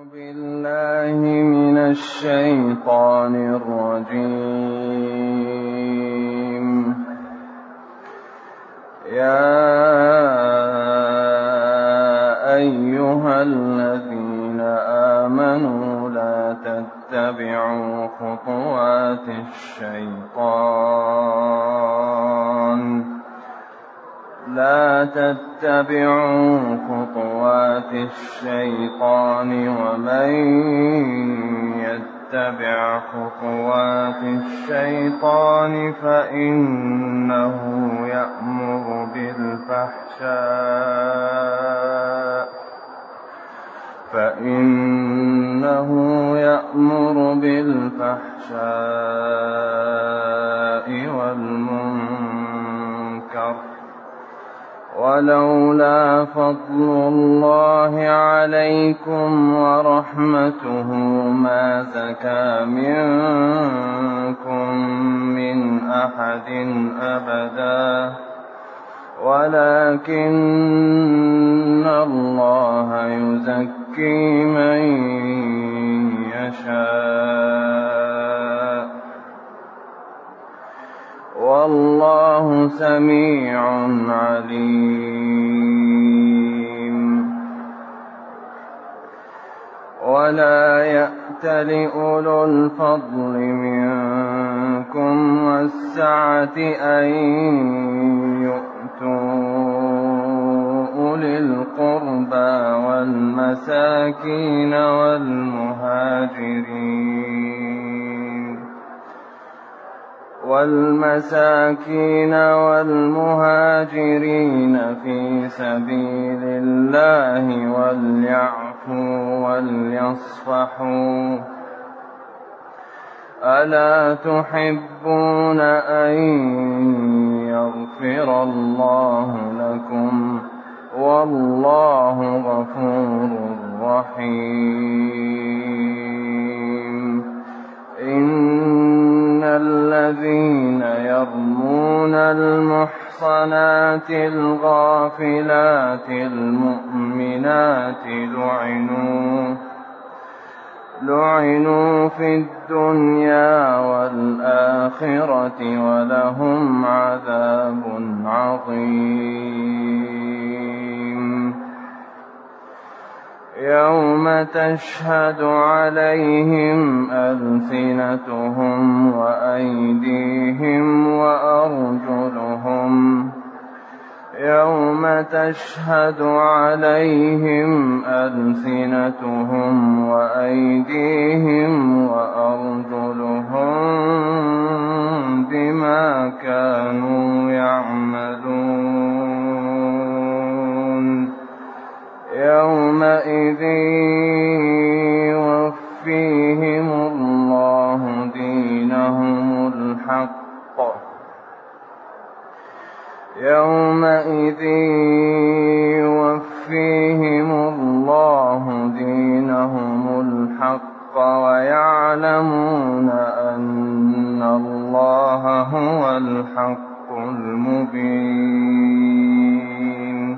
بالله من الشيطان الرجيم. يا أيها الذين آمنوا لا تتبعوا خطوات الشيطان ومن يتبع خطوات الشيطان فإنه يأمر بالفحشاء والمنكر ولولا فضل الله عليكم ورحمته ما زكى منكم من أحد أبدا ولكن الله يزكي من يشاء والله سميع عليم. ولا يأتل أولو الفضل منكم والسعة أن يؤتوا أولي القربى والمساكين والمهاجرين في سبيل الله وليعفوا وليصفحوا ألا تحبون أن يغفر الله لكم والله غفور رحيم. إن الذين يرمون المحصنات الغافلات المؤمنات لعنوا في الدنيا والآخرة ولهم عذاب عظيم. يوم تشهد عليهم ألسنتهم وأيديهم وأرجلهم بما كانوا يعملون. يومئذ يوفيهم الله دينهم الحق ويعلمون أن الله هو الحق المبين.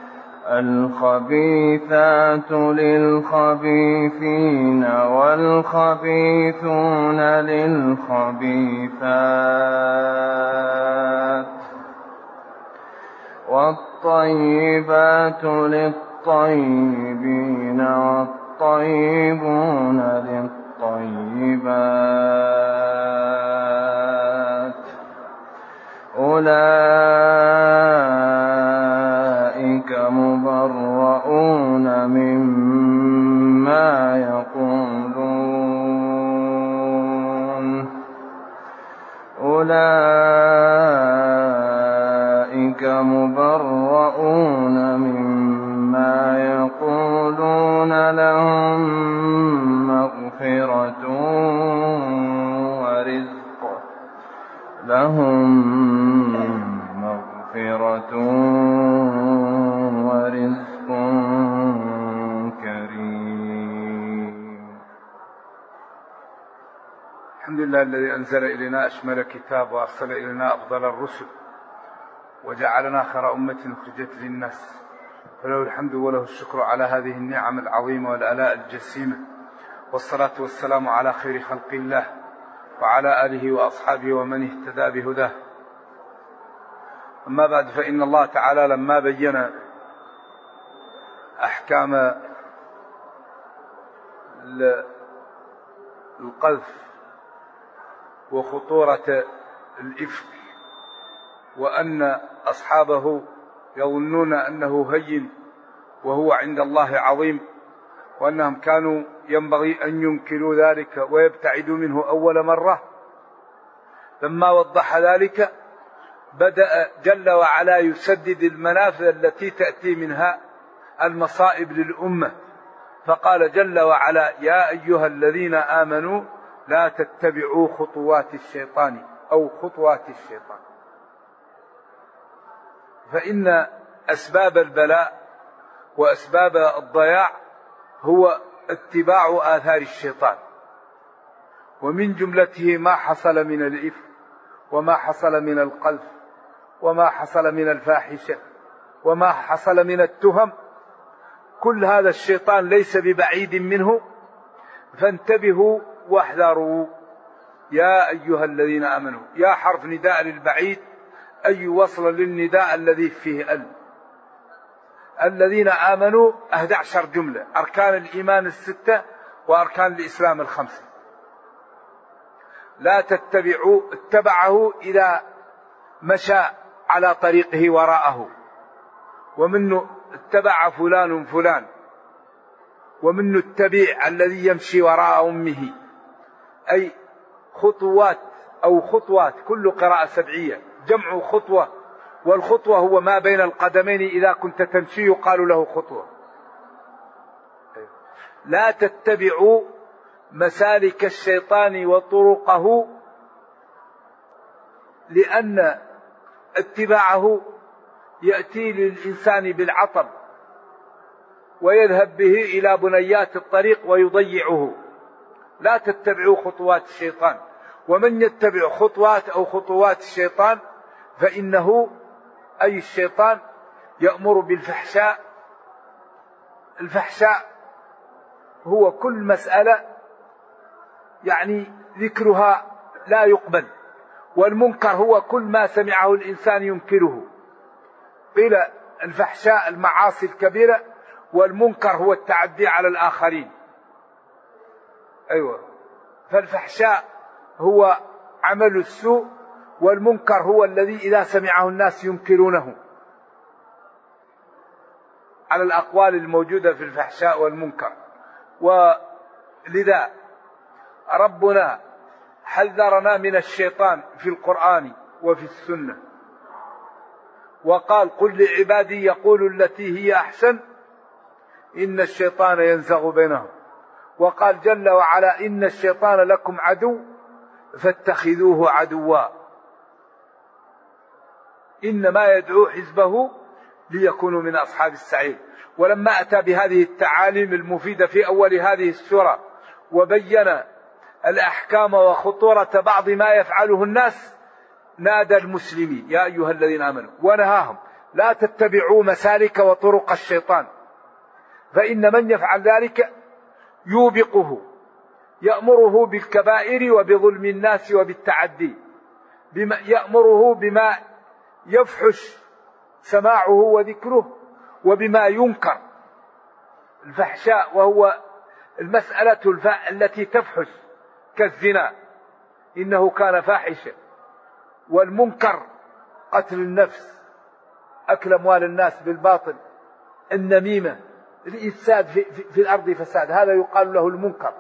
الخبيثات للخبيثين والخبيثون للخبيثات والطيبات للطيبين والطيبون للطيبات أولئك مبرؤون مما يقولون لهم مغفرة ورزق كريم. الحمد لله الذي أنزل إلينا أشمل كتاب وأرسل إلينا أفضل الرسل وجعلنا خير أمة أخرجت للناس فله الحمد وله الشكر على هذه النعم العظيمة والآلاء الجسيمة، والصلاة والسلام على خير خلق الله وعلى آله وأصحابه ومن اهتدى بهداه. أما بعد، فإن الله تعالى لما بين أحكام القذف وخطورة الإفك وأن أصحابه يظنون أنه هين وهو عند الله عظيم، وأنهم كانوا ينبغي أن ينكروا ذلك ويبتعدوا منه أول مرة، لما وضح ذلك بدأ جل وعلا يسدد المنافذ التي تأتي منها المصائب للأمة، فقال جل وعلا: يا أيها الذين آمنوا لا تتبعوا خطوات الشيطان أو خطوات الشيطان. فإن أسباب البلاء وأسباب الضياع هو اتباع آثار الشيطان، ومن جملته ما حصل من الإفك وما حصل من القذف وما حصل من الفاحشة وما حصل من التهم. كل هذا الشيطان ليس ببعيد منه، فانتبهوا واحذروا. يا أيها الذين آمنوا، يا حرف نداء للبعيد أي وصل للنداء الذي فيه الذين آمنوا 11 جملة، أركان الإيمان 6 وأركان الإسلام 5. لا تتبعوا، اتبعه إذا مشى على طريقه وراءه، ومنه اتبع فلان فلان، ومنه التبع الذي يمشي وراء أمه، أي خطوات أو خطوات، كل قراءة سبعية جمع خطوة، والخطوة هو ما بين القدمين، إذا كنت تمشي يقال له خطوة. لا تتبعوا مسالك الشيطان وطرقه، لأن اتباعه يأتي للإنسان بالعطب ويذهب به إلى بنيات الطريق ويضيعه. لا تتبعوا خطوات الشيطان، ومن يتبع خطوات أو خطوات الشيطان فإنه أي الشيطان يأمر بالفحشاء. الفحشاء هو كل مسألة يعني ذكرها لا يقبل، والمنكر هو كل ما سمعه الإنسان ينكره. قيل الفحشاء المعاصي الكبيرة، والمنكر هو التعدي على الآخرين. أيوة، فالفحشاء هو عمل السوء، والمنكر هو الذي إذا سمعه الناس ينكرونه، على الأقوال الموجودة في الفحشاء والمنكر. ولذا ربنا حذرنا من الشيطان في القرآن وفي السنة، وقال: قل لعبادي يقولوا التي هي أحسن إن الشيطان ينزغ بينهم. وقال جل وعلا: إن الشيطان لكم عدو فاتخذوه عدوا، إنما يدعو حزبه ليكونوا من أصحاب السعير. ولما أتى بهذه التعاليم المفيدة في أول هذه السورة وبين الأحكام وخطورة بعض ما يفعله الناس، نادى المسلمين: يا أيها الذين آمنوا، ونهاهم: لا تتبعوا مسالك وطرق الشيطان، فإن من يفعل ذلك يوبقه، يأمره بالكبائر وبظلم الناس وبالتعدي، يأمره بما يفحش سماعه وذكره، وبما ينكر الفحشاء، وهو المسألة التي تفحش كالزنا إنه كان فاحشا، والمنكر قتل النفس، أكل أموال الناس بالباطل، النميمة، الإفساد في الأرض فساد، هذا يقال له المنكر.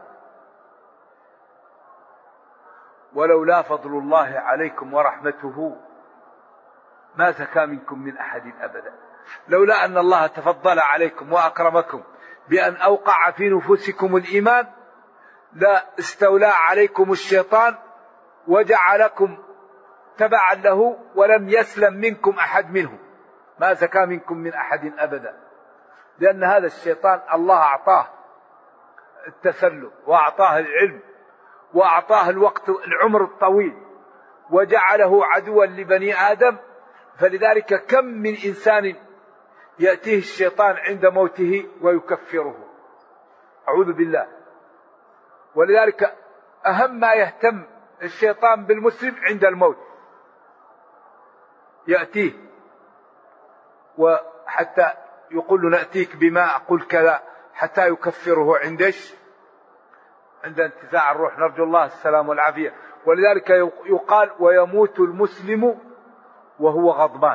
ولولا فضل الله عليكم ورحمته ما زكى منكم من أحد أبدا. لولا أن الله تفضل عليكم وأكرمكم بأن أوقع في نفوسكم الإيمان لا استولى عليكم الشيطان وجعلكم تبعا له، ولم يسلم منكم أحد منه، ما زكى منكم من أحد أبدا. لأن هذا الشيطان الله أعطاه التسلط، وأعطاه العلم، وأعطاه الوقت العمر الطويل، وجعله عدوا لبني آدم. فلذلك كم من إنسان يأتيه الشيطان عند موته ويكفره، أعوذ بالله. ولذلك أهم ما يهتم الشيطان بالمسلم عند الموت، يأتيه وحتى يقول له نأتيك بما أقول كذا، حتى يكفره عند انتزاع الروح، نرجو الله السلام والعافية. ولذلك يقال ويموت المسلم وهو غضبان.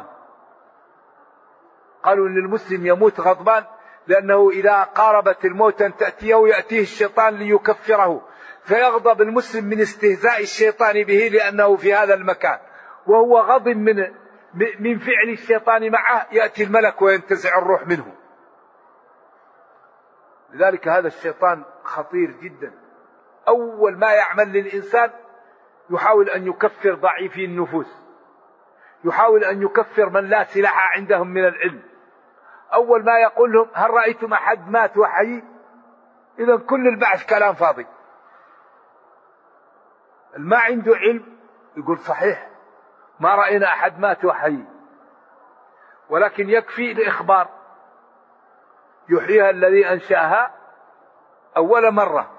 قالوا أن المسلم يموت غضبان لأنه إذا قاربت الموت أن تأتيه يأتيه الشيطان ليكفره، فيغضب المسلم من استهزاء الشيطان به لأنه في هذا المكان وهو غضب من فعل الشيطان معه، يأتي الملك وينتزع الروح منه. لذلك هذا الشيطان خطير جدا. أول ما يعمل للإنسان يحاول أن يكفر ضعيفي النفوس، يحاول أن يكفر من لا سلاح عندهم من العلم. أول ما يقول لهم هل رأيتم أحد مات وحي؟ إذا كل البعث كلام فاضي. ما عنده علم يقول صحيح ما رأينا أحد مات وحي، ولكن يكفي الإخبار، يحييها الذي أنشأها أول مرة،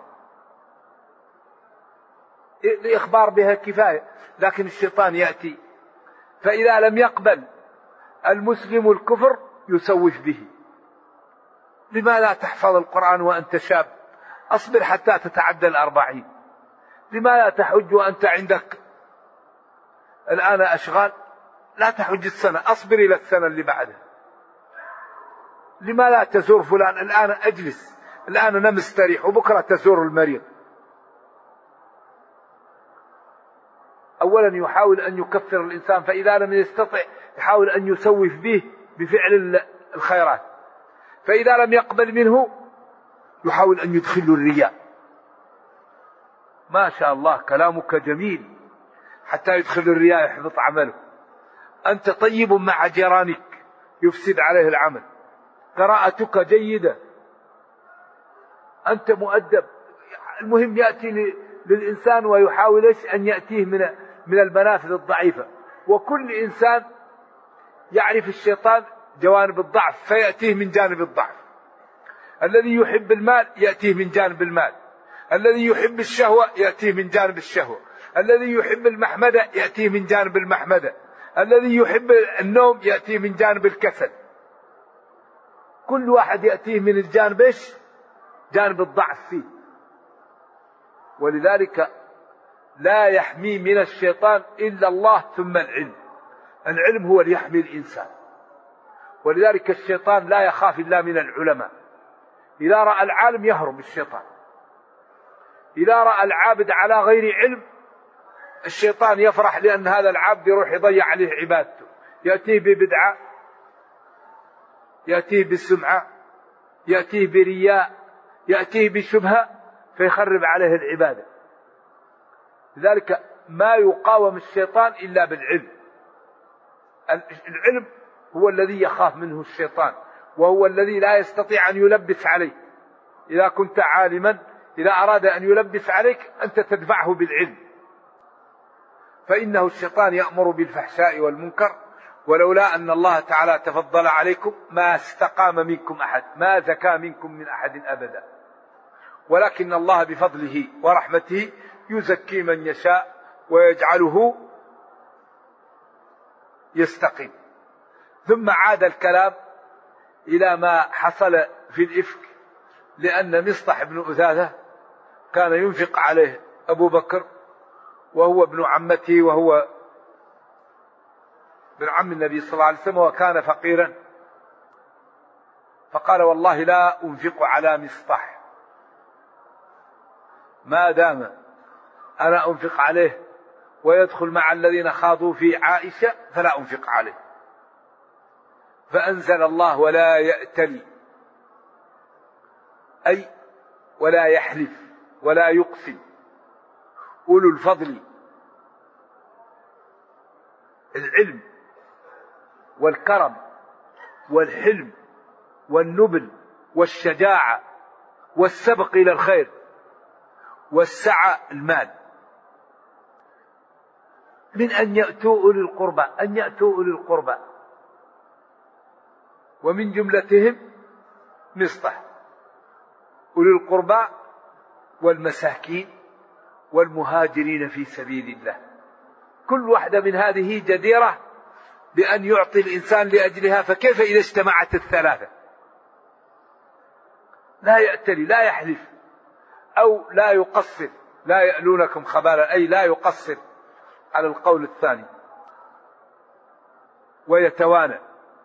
الإخبار بها كفاية. لكن الشيطان يأتي، فإذا لم يقبل المسلم الكفر يسوف به. لماذا تحفظ القرآن وأنت شاب؟ أصبر حتى تتعدى 40. لماذا تحج وأنت عندك الآن أشغال؟ لا تحج السنة، أصبر إلى السنة اللي بعدها. لماذا تزور فلان؟ الآن أجلس، الآن أنا مستريح، وبكرة تزور المريض. أولا يحاول أن يكفر الإنسان، فإذا لم يستطع يحاول أن يسوف به بفعل الخيرات، فإذا لم يقبل منه يحاول أن يدخل الرياء. ما شاء الله كلامك جميل، حتى يدخل الرياء يحبط عمله. أنت طيب مع جيرانك يفسد عليه العمل. قراءتك جيدة، أنت مؤدب. المهم يأتي للإنسان ويحاول أن يأتيه من المنافذ الضعيفة. وكل إنسان يعرف الشيطان جوانب الضعف فيأتيه من جانب الضعف. الذي يحب المال يأتيه من جانب المال، الذي يحب الشهوة يأتيه من جانب الشهوة، الذي يحب المحمدة يأتيه من جانب المحمدة، الذي يحب النوم يأتيه من جانب الكسل. كل واحد يأتيه من الجانب جانب الضعف فيه. ولذلك لا يحمي من الشيطان إلا الله ثم العلم. العلم هو اللي يحمي الإنسان. ولذلك الشيطان لا يخاف إلا من العلماء. إذا رأى العالم يهرب الشيطان، إذا رأى العابد على غير علم الشيطان يفرح، لأن هذا العابد يروح يضيع عليه عبادته، يأتيه ببدعة، يأتيه بالسمعة، يأتيه برياء، يأتيه بشبهة، فيخرب عليه العبادة. لذلك ما يقاوم الشيطان إلا بالعلم. العلم هو الذي يخاف منه الشيطان، وهو الذي لا يستطيع أن يلبس عليه. إذا كنت عالما إذا أراد أن يلبس عليك أنت تدفعه بالعلم. فإنه الشيطان يأمر بالفحشاء والمنكر، ولولا أن الله تعالى تفضل عليكم ما استقام منكم أحد، ما زكى منكم من أحد أبدا، ولكن الله بفضله ورحمته يزكي من يشاء ويجعله يستقيم. ثم عاد الكلام إلى ما حصل في الإفك، لأن مصطح بن أثاثة كان ينفق عليه أبو بكر، وهو ابن عمته، وهو ابن عم النبي صلى الله عليه وسلم، وكان فقيرا. فقال والله لا أنفق على مصطح ما دام أنا أنفق عليه ويدخل مع الذين خاضوا في عائشة فلا أنفق عليه. فأنزل الله ولا يأتل، أي ولا يحلف ولا يقسم أولو الفضل، العلم والكرم والحلم والنبل والشجاعة والسبق إلى الخير والسعة المال، من أن يأتوا أولي القربى، أن يأتوا أولي القربى. ومن جملتهم مصطح أولي القربى والمساكين والمهاجرين في سبيل الله. كل واحدة من هذه جديرة بأن يعطي الإنسان لأجلها، فكيف إذا اجتمعت الثلاثة؟ لا يأتلي، لا يحلف، أو لا يقصر، لا يألونكم خبالا، أي لا يقصر على القول الثاني ويتوانى.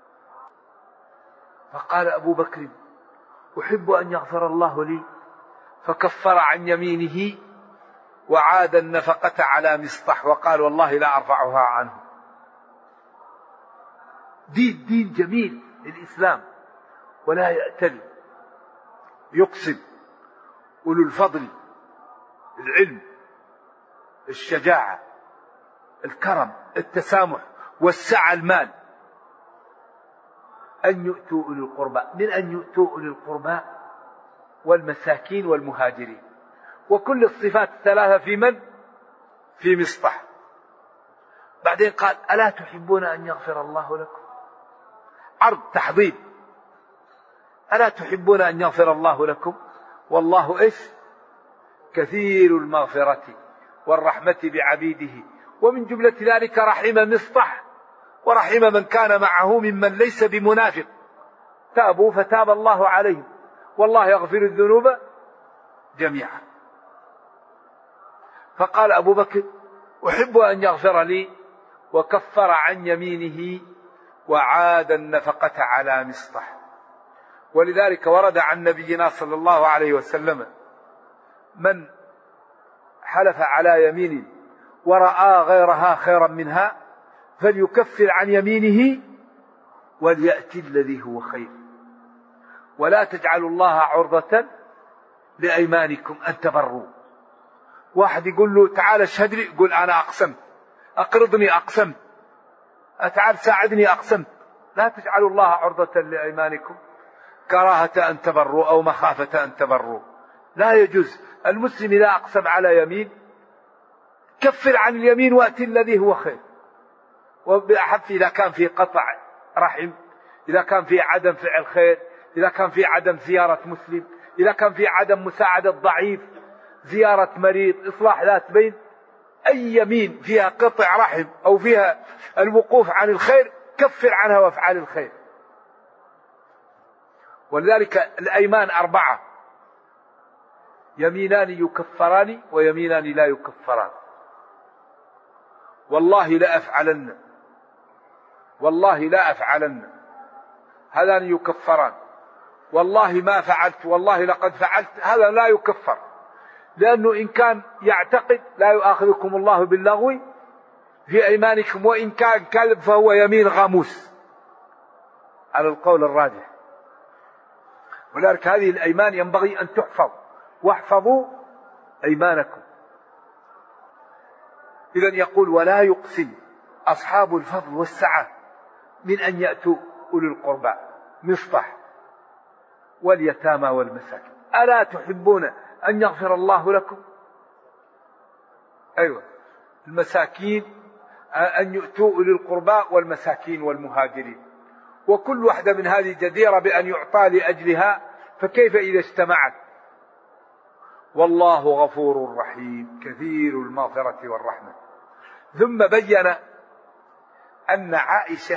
فقال أبو بكر: أحب أن يغفر الله لي، فكفر عن يمينه وعاد النفقة على مصطح وقال: والله لا أرفعها عنه. دين جميل للإسلام، ولا يأتل، يقسم. أولو الفضل، العلم، الشجاعة، الكرم، التسامح، والسعة المال، أن يؤتوا أولي القربى، من أن يؤتوا أولي القربى والمساكين والمهاجرين. وكل الصفات الثلاثة في من؟ في مصطح. بعدين قال: ألا تحبون أن يغفر الله لكم؟ عرض تحضيض: ألا تحبون أن يغفر الله لكم؟ والله إيش؟ كثير المغفرة والرحمة بعبيده. ومن جملة ذلك رحم مصطح ورحم من كان معه ممن ليس بمنافق، تابوا فتاب الله عليهم، والله يغفر الذنوب جميعا. فقال أبو بكر: أحب أن يغفر لي، وكفر عن يمينه وعاد النفقة على مصطح. ولذلك ورد عن نبينا صلى الله عليه وسلم: من حلف على يمين ورأى غيرها خيرا منها فليكفر عن يمينه وليأتي الذي هو خير، ولا تجعلوا الله عرضة لأيمانكم أن تبروا. واحد يقول له: تعال اشهد لي، يقول: أنا أقسمت. أقرضني، أقسمت. تعال ساعدني، أقسمت. لا تجعلوا الله عرضة لأيمانكم كراهة أن تبروا أو مخافة أن تبروا. لا يجوز. المسلم إذا أقسم على يمين كفر عن اليمين وأتي الذي هو خير. وبأحب إذا كان في قطع رحم، إذا كان في عدم فعل خير، إذا كان في عدم زيارة مسلم، إذا كان في عدم مساعدة ضعيف، زيارة مريض، إصلاح ذات بين، أي يمين فيها قطع رحم أو فيها الوقوف عن الخير كفر عنها وافعل الخير. ولذلك الأيمان 4: يمينان يكفران ويمينان لا يكفران. والله لا أفعلن، والله لا أفعلن، هذان يكفران. والله ما فعلت، والله لقد فعلت، هذا لا يكفر، لأنه إن كان يعتقد لا يؤاخذكم الله باللغو في أيمانكم، وإن كان كذب فهو يمين غاموس على القول الراجح. ولذلك هذه الأيمان ينبغي أن تحفظ، واحفظوا أيمانكم. إذن يقول: ولا يقسم أصحاب الفضل والسعة من أن يأتوا أولي القربى مصطح واليتامى والمساكين. ألا تحبون أن يغفر الله لكم؟ أيوة، المساكين أن يؤتوا أولي القربى والمساكين والمهاجرين. وكل واحدة من هذه جديرة بأن يعطى لأجلها، فكيف إذا اجتمعت؟ والله غفور رحيم كثير المغفرة والرحمة. ثم بين أن عائشة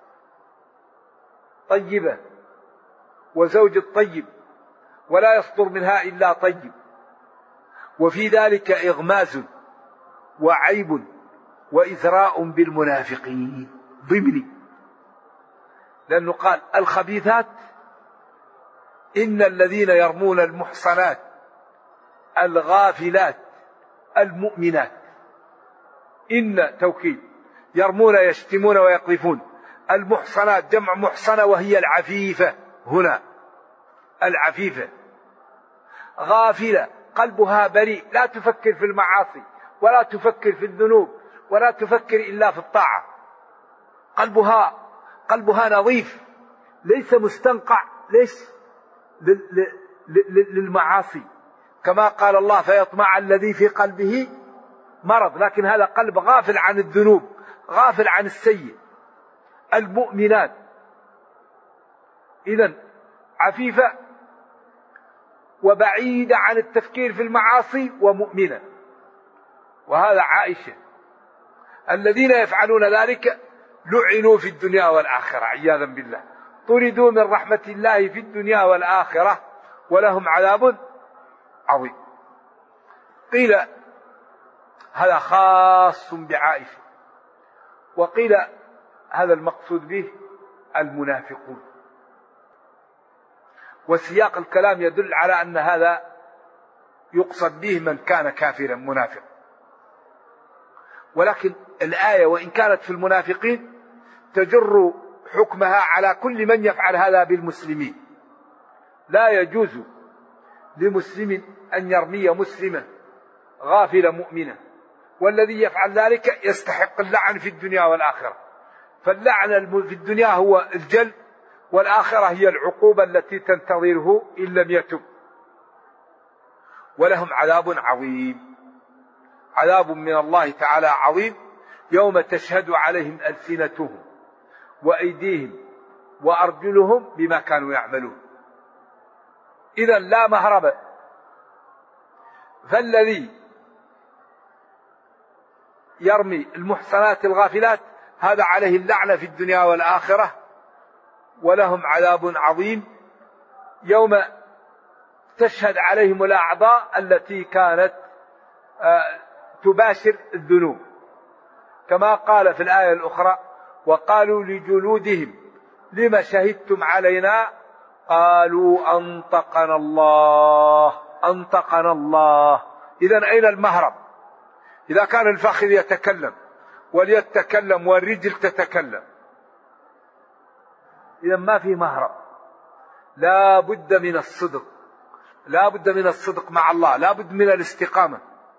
طيبة وزوج الطيب ولا يصدر منها إلا طيب، وفي ذلك إغماز وعيب وإزراء بالمنافقين ضمني، لأنه قال: الخبيثات إن الذين يرمون المحصنات الغافلات المؤمنات، إن توكيد، يرمون يشتمون ويقذفون. المحصنات جمع محصنة وهي العفيفة، هنا العفيفة. غافلة قلبها بريء، لا تفكر في المعاصي ولا تفكر في الذنوب ولا تفكر إلا في الطاعة. قلبها نظيف، ليس مستنقع ليش للمعاصي، كما قال الله: فيطمع الذي في قلبه مرض. لكن هذا قلب غافل عن الذنوب، غافل عن السيء. المؤمنات إذن عفيفة وبعيدة عن التفكير في المعاصي ومؤمنة. وهذا عائشة. الذين يفعلون ذلك لعنوا في الدنيا والآخرة عياذا بالله، طردوا من رحمة الله في الدنيا والآخرة ولهم عذاب عظيم. قيل هذا خاص بعائشة، وقيل هذا المقصود به المنافقون. وسياق الكلام يدل على أن هذا يقصد به من كان كافرا منافق. ولكن الآية وإن كانت في المنافقين تجر حكمها على كل من يفعل هذا بالمسلمين. لا يجوز لمسلم أن يرمي مسلما غافل مؤمنا، والذي يفعل ذلك يستحق اللعن في الدنيا والآخرة. فاللعن في الدنيا هو الجلد، والآخرة هي العقوبة التي تنتظره إن لم يتب. ولهم عذاب عظيم، عذاب من الله تعالى عظيم، يوم تشهد عليهم ألسنتهم وأيديهم وأرجلهم بما كانوا يعملون. إذا لا مهرب. فالذي يرمي المحصنات الغافلات هذا عليه اللعنة في الدنيا والآخرة، ولهم عذاب عظيم يوم تشهد عليهم الأعضاء التي كانت تباشر الذنوب، كما قال في الآية الأخرى: وقالوا لجلودهم لما شهدتم علينا قالوا أنطقنا الله أنطقنا الله. إذن أين المهرب؟ إذا كان الفخذ يتكلم وليتكلم والرجل تتكلم، إذن ما في مهرب. لا بد من الصدق، لا بد من الصدق مع الله، لا بد من الاستقامة.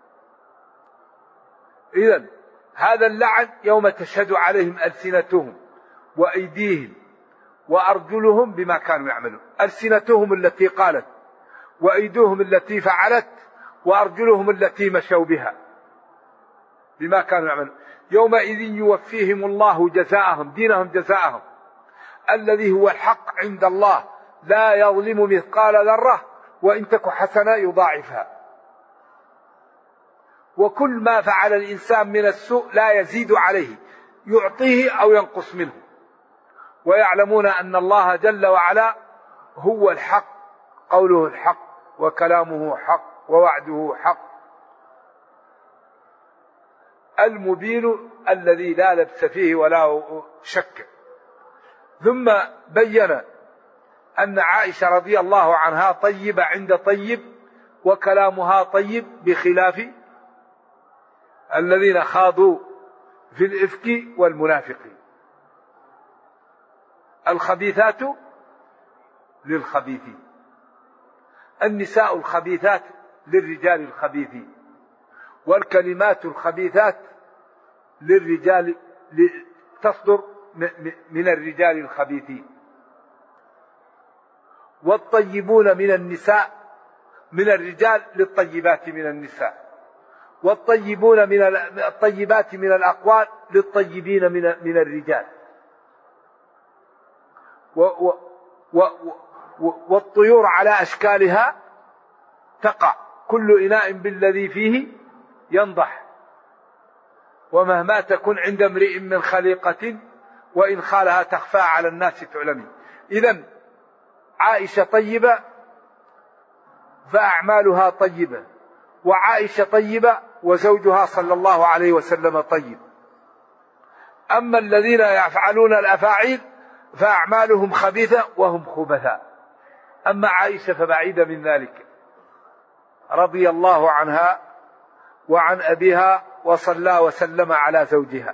إذن هذا اللعن يوم تشهد عليهم ألسنتهم وأيديهم وأرجلهم بما كانوا يعملون. ألسنتهم التي قالت، وأيديهم التي فعلت، وأرجلهم التي مشوا بها بما كانوا يعملون. يومئذ يوفيهم الله جزاءهم، دينهم جزاءهم الذي هو الحق عند الله، لا يظلم مثقال ذرة وإن تك حسنة يضاعفها. وكل ما فعل الإنسان من السوء لا يزيد عليه، يعطيه أو ينقص منه. ويعلمون أن الله جل وعلا هو الحق، قوله الحق وكلامه حق ووعده حق، المبين الذي لا لبس فيه ولا شك. ثم بين أن عائشة رضي الله عنها طيبة عند طيب، وكلامها طيب، بخلاف الذين خاضوا في الإفك والمنافقين. الخبيثات للخبيثين، النساء الخبيثات للرجال الخبيثين، والكلمات الخبيثات للرجال تصدر من الرجال الخبيثين. والطيبون من النساء من الرجال للطيبات من النساء، والطيبون من الطيبات من الأقوال للطيبين من الرجال. والطيور على أشكالها تقع، كل إناء بالذي فيه ينضح، ومهما تكن عند امرئ من خليقة وإن خالها تخفى على الناس تعلمي. إذن عائشة طيبة فأعمالها طيبة، وعائشة طيبة وزوجها صلى الله عليه وسلم طيب. أما الذين يفعلون الأفاعيل فأعمالهم خبيثة وهم خبثاء. أما عائشة فبعيدة من ذلك، رضي الله عنها وعن أبيها وصلى وسلم على زوجها،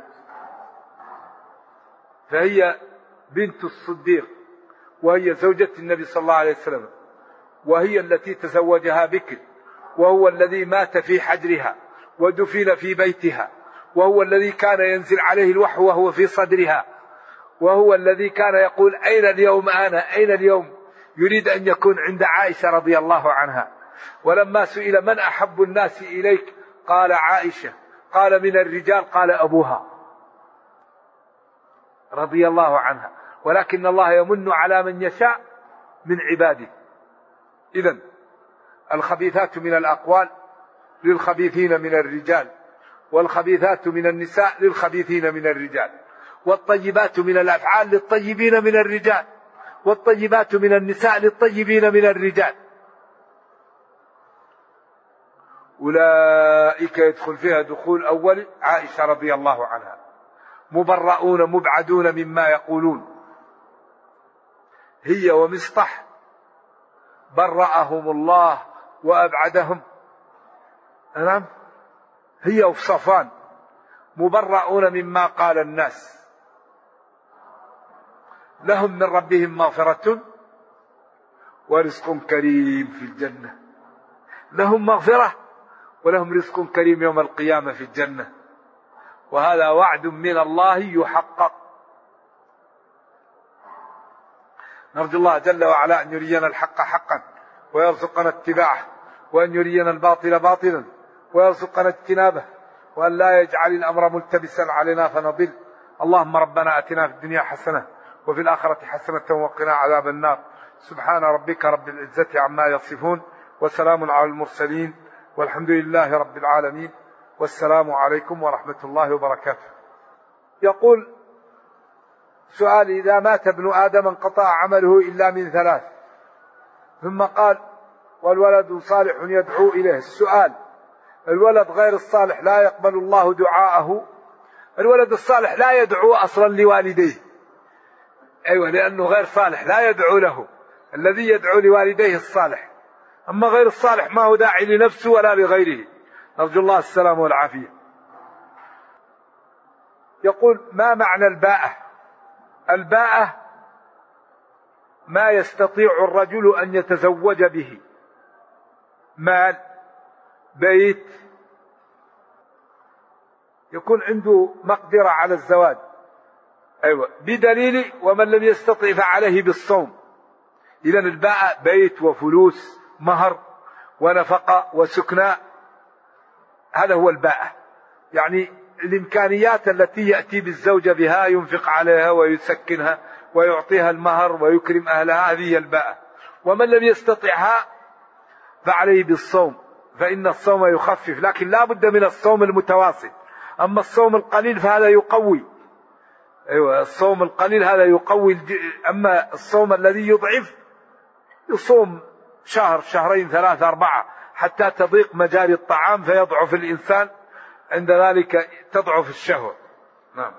فهي بنت الصديق، وهي زوجة النبي صلى الله عليه وسلم، وهي التي تزوجها بكر، وهو الذي مات في حجرها ودفن في بيتها، وهو الذي كان ينزل عليه الوحي وهو في صدرها، وهو الذي كان يقول أين اليوم أنا أين اليوم، يريد أن يكون عند عائشة رضي الله عنها. ولما سئل من أحب الناس إليك قال عائشة، قال من الرجال قال أبوها رضي الله عنها. ولكن الله يمن على من يشاء من عباده. إذن الخبيثات من الأقوال للخبيثين من الرجال، والخبيثات من النساء للخبيثين من الرجال، والطيبات من الأفعال للطيبين من الرجال، والطيبات من النساء للطيبين من الرجال. أولئك يدخل فيها دخول أول عائشة رضي الله عنها، مبرؤون مبعدون مما يقولون. هي ومصطح برأهم الله وأبعدهم. نعم، هي وصفان مبرؤون مما قال الناس، لهم من ربهم مغفرة ورزق كريم في الجنة. لهم مغفرة ولهم رزق كريم يوم القيامة في الجنة، وهذا وعد من الله يحقق. نرجو الله جل وعلا أن يرينا الحق حقا ويرزقنا اتباعه، وأن يرينا الباطل باطلا ويرزقنا اجتنابه، وأن لا يجعل الأمر ملتبسا علينا فنضل. اللهم ربنا أتنا في الدنيا حسنة وفي الآخرة حسنة وقنا عذاب النار. سبحان ربك رب العزة عما يصفون، وسلام على المرسلين، والحمد لله رب العالمين، والسلام عليكم ورحمة الله وبركاته. يقول سؤال: إذا مات ابن آدم انقطع عمله إلا من ثلاث. ثم قال: والولد صالح يدعو إليه. السؤال: الولد غير الصالح لا يقبل الله دعاءه؟ الولد الصالح لا يدعو أصلا لوالديه، أيوة، لأنه غير صالح لا يدعو له. الذي يدعو لوالديه الصالح، أما غير الصالح ما هو داعي لنفسه ولا لغيره. نرجو الله السلام والعافية. يقول: ما معنى الباءة؟ الباءة ما يستطيع الرجل أن يتزوج به، مال، بيت، يكون عنده مقدرة على الزواج، أيوة، بدليل ومن لم يستطع فعليه بالصوم. إذن الباءة بيت وفلوس، مهر ونفقة وسكناء، هذا هو الباءة. يعني الإمكانيات التي يأتي بالزوجة بها، ينفق عليها ويسكنها ويعطيها المهر ويكرم أهلها، هذه الباءة. ومن لم يستطعها فعليه بالصوم، فإن الصوم يخفف، لكن لا بد من الصوم المتواصل. أما الصوم القليل فهذا يقوي، أيوة، الصوم القليل هذا يقوي. أما الصوم الذي يضعف يصوم شهر، شهرين، ثلاثة، أربعة، حتى تضيق مجاري الطعام فيضعف الإنسان، عند ذلك تضعف الشهوة. نعم.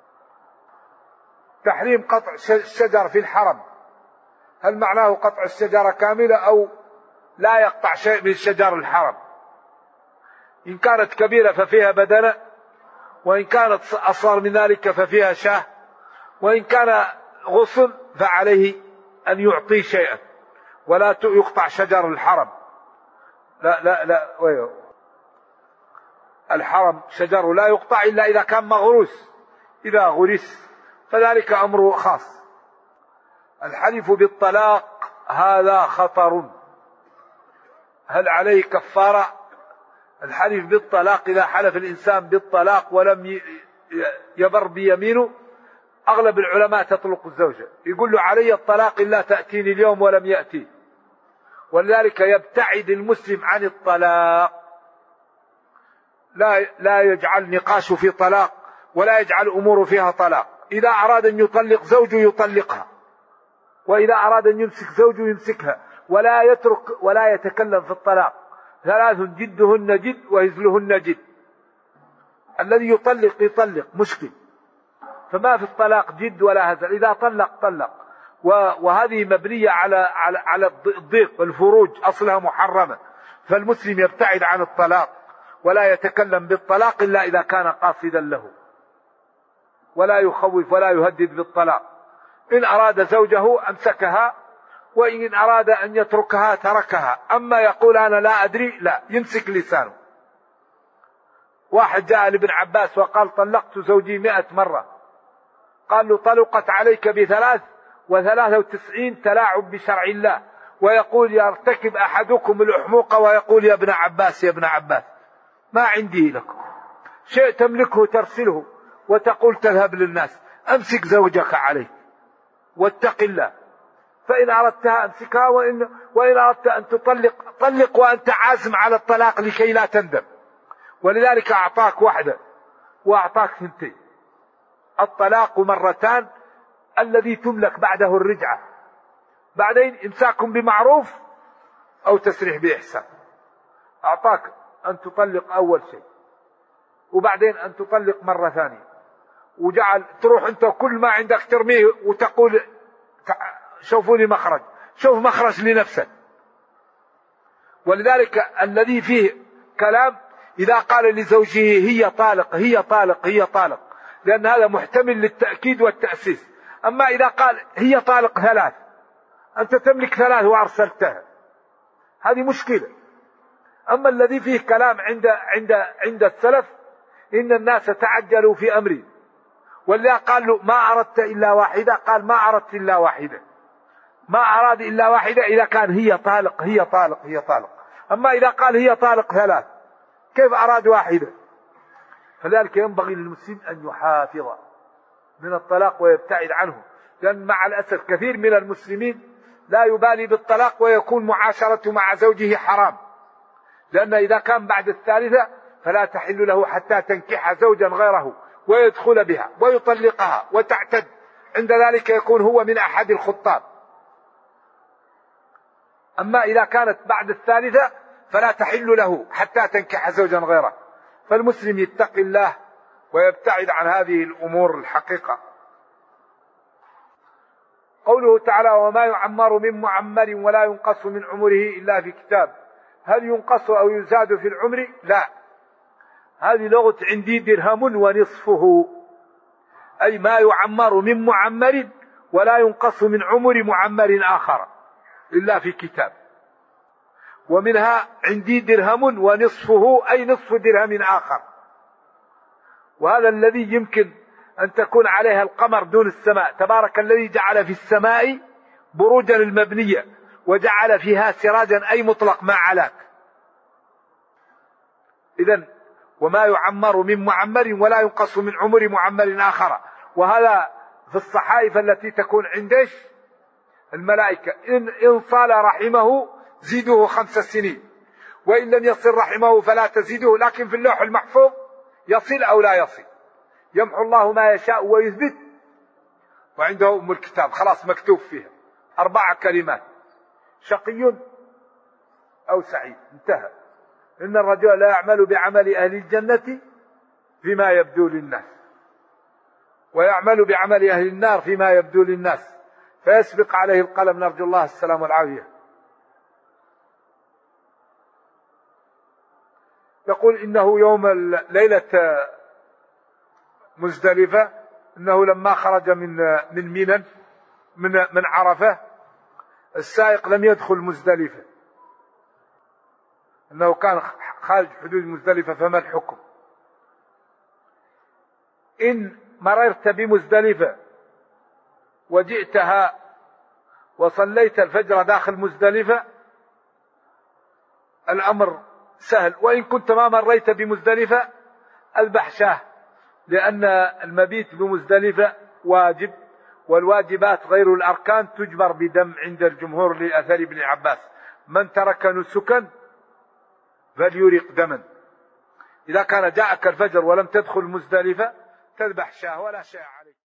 تحريم قطع الشجر في الحرم، هل معناه قطع الشجرة كاملة أو لا يقطع شيء من شجر الحرم؟ إن كانت كبيرة ففيها بدنة، وإن كانت أصغر من ذلك ففيها شاه، وإن كان غصن فعليه أن يعطي شيئا، ولا يقطع شجر الحرم. لا لا لا، الحرم شجره لا يقطع إلا إذا كان مغروس، إذا غرس فذلك أمره خاص. الحلف بالطلاق هذا خطر، هل عليه كفارة؟ الحلف بالطلاق، إذا حلف الإنسان بالطلاق ولم يبر بيمينه، أغلب العلماء تطلق الزوجة، يقول له علي الطلاق إلا تأتيني اليوم ولم يأتي. ولذلك يبتعد المسلم عن الطلاق، لا يجعل نقاشه في طلاق، ولا يجعل أموره فيها طلاق. إذا أراد أن يطلق زوجه يطلقها، وإذا أراد أن يمسك زوجه يمسكها، ولا يترك ولا يتكلم في الطلاق. ثلاث جدهن جد وهزلهن جد. الذي يطلق مشكل، فما في الطلاق جد ولا هزل. إذا طلق، وهذه مبنية على الضيق والفروج، أصلها محرمة. فالمسلم يبتعد عن الطلاق، ولا يتكلم بالطلاق إلا إذا كان قاصدا له، ولا يخوف ولا يهدد بالطلاق. إن أراد زوجه أمسكها، وإن أراد أن يتركها تركها. أما يقول أنا لا أدري، لا، يمسك لسانه. واحد جاء لابن عباس وقال طلقت زوجي 100 مرة، قال له طلقت عليك ب3 و93 تلاعب بشرع الله. ويقول يرتكب أحدكم الأحموق ويقول يا ابن عباس يا ابن عباس، ما عندي لكم شيء تملكه ترسله وتقول تذهب للناس، أمسك زوجك عليه. واتق الله، فإن أردتها أمسكها، وإن أردت أن طلق وأنت عازم على الطلاق لكي لا تندم. ولذلك أعطاك واحدة وأعطاك ثنتين. الطلاق مرتان، الذي تملك بعده الرجعة، بعدين إمساك بمعروف أو تسريح بإحسان. أعطاك أن تطلق أول شيء، وبعدين أن تطلق مرة ثانية، وجعل تروح أنت كل ما عندك ترميه وتقول شوفوا لي مخرج، شوف مخرج لنفسك. ولذلك الذي فيه كلام إذا قال لزوجه هي طالق هي طالق هي طالق، لأن هذا محتمل للتأكيد والتأسيس. أما إذا قال هي طالق ثلاث، أنت تملك ثلاث وأرسلتها، هذه مشكلة. أما الذي فيه كلام عند السلف، إن الناس تعجلوا في أمري، والله قال له ما أردت إلا واحدة، قال ما أردت إلا واحدة، ما أراد إلا واحدة إذا كان هي طالق هي طالق هي طالق. أما إذا قال هي طالق ثلاث، كيف أراد واحدة؟ فذلك ينبغي للمسلم أن يحافظ من الطلاق ويبتعد عنه، لأن مع الأسف كثير من المسلمين لا يبالي بالطلاق ويكون معاشرته مع زوجه حرام، لأن إذا كان بعد الثالثة فلا تحل له حتى تنكح زوجا غيره ويدخل بها ويطلقها وتعتد، عند ذلك يكون هو من أحد الخطاب. أما إذا كانت بعد الثالثة فلا تحل له حتى تنكح زوجا غيره. فالمسلم يتقي الله ويبتعد عن هذه الأمور الحقيقة. قوله تعالى وما يعمر من معمر ولا ينقص من عمره إلا في كتاب. هل ينقص أو يزاد في العمر؟ لا، هذه لغة عندي درهم ونصفه، أي ما يعمر من معمر ولا ينقص من عمر معمر آخر إلا في كتاب. ومنها عندي درهم ونصفه، أي نصف درهم آخر، وهذا الذي يمكن أن تكون عليها القمر دون السماء. تبارك الذي جعل في السماء بروجا المبنية وجعل فيها سراجا، أي مطلق ما علاك. إذن وما يعمر من معمر ولا ينقص من عمر معمر آخر. وهذا في الصحائف التي تكون عند الملائكة، إن صال رحمه زيدوه 5 سنين، وإن لم يصل رحمه فلا تزيدوه. لكن في اللوح المحفوظ يصل أو لا يصل، يمحو الله ما يشاء ويثبت، وعنده أم الكتاب خلاص مكتوب فيها 4 كلمات: شقي أو سعيد، انتهى. إن الرجل لا يعمل بعمل أهل الجنة فيما يبدو للناس، ويعمل بعمل أهل النار فيما يبدو للناس، فيسبق عليه القلم. نرجو الله السلام والعافية. يقول إنه يوم ليلة مزدلفة، إنه لما خرج من منى من عرفة، السائق لم يدخل مزدلفة، إنه كان خارج حدود مزدلفة. فما الحكم؟ إن مررت بمزدلفة وجئتها وصليت الفجر داخل مزدلفة الأمر سهل. وإن كنت ما مريت بمزدلفة اذبح شاه، لأن المبيت بمزدلفة واجب، والواجبات غير الأركان تجبر بدم عند الجمهور لأثر ابن عباس: من ترك نسكا فليرق دما. إذا كان جاءك الفجر ولم تدخل مزدلفة تذبح شاه ولا شيء عليك.